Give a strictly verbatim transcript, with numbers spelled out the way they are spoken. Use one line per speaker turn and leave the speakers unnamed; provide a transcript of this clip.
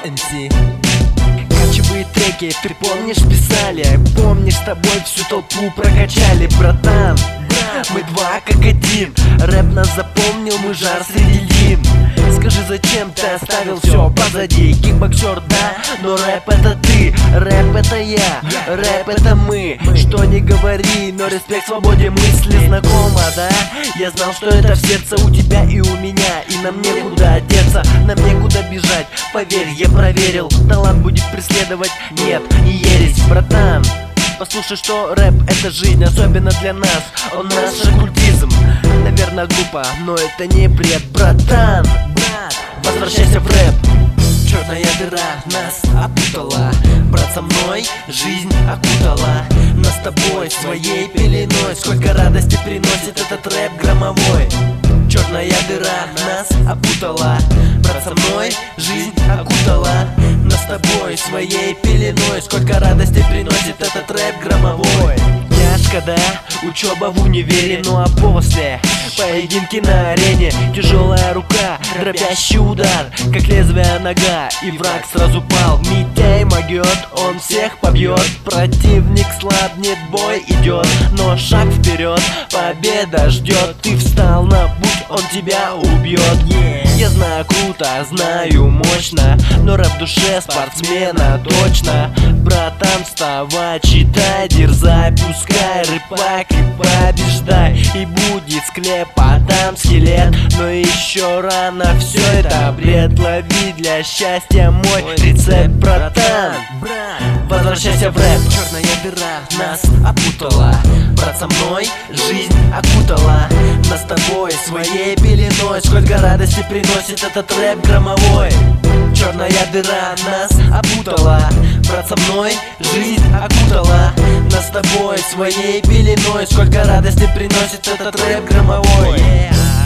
эм си. Качевые треки, ты помнишь, писали? Помнишь, с тобой всю толпу прокачали, братан? Мы два как один, рэп нас запомнил, мы жар среди лин. Скажи, зачем ты оставил все позади? Кикбоксер, да, но рэп это ты, рэп это я, рэп это мы. Что не говори, но респект свободе мысли. Знакомо, да? Я знал, что это в сердце у тебя и у меня, и нам некуда одеться, нам некуда бежать. Поверь, я проверил, талант будет преследовать, нет, не ересь, братан. Послушай, что рэп — это жизнь, особенно для нас. Он наш оккультизм. Наверное, глупо, но это не бред, братан. Возвращайся в рэп. Черная дыра нас опутала, брат, со мной жизнь окутала нас с тобой своей пеленой. Сколько радости приносит этот рэп громовой. Черная дыра нас опутала, брат, со мной жизнь окутала нас с тобой своей пеленой. Сколько радости приносит этот рэп громовой. Тяжко, да? Учеба в универе, ну а после поединки на арене. Тяжелая рука, дробящий удар, как лезвие нога, и враг сразу пал. Митяй могет, он всех побьет. Противник слабнет, бой идет, но шаг вперед, победа ждет. Ты встал на путь, он тебя убьет. Yeah. Я знаю круто, знаю мощно, но рэп в душе спортсмена точно. Братан, вставай, читай, дерзай, пускай рэпак и побеждай. И будет склепа, там скелет, но еще рано, все это бред. Лови для счастья мой рецепт, братан. Возвращайся в рэп. Черная дыра нас опутала, брат, со мной жизнь окутала нас с тобой своей пеленой. Сколько радости приносит этот рэп громовой. Черная дыра нас опутала, брат, со мной жизнь окутала нас с тобой своей пеленой. Сколько радости приносит этот рэп громовой. Yeah.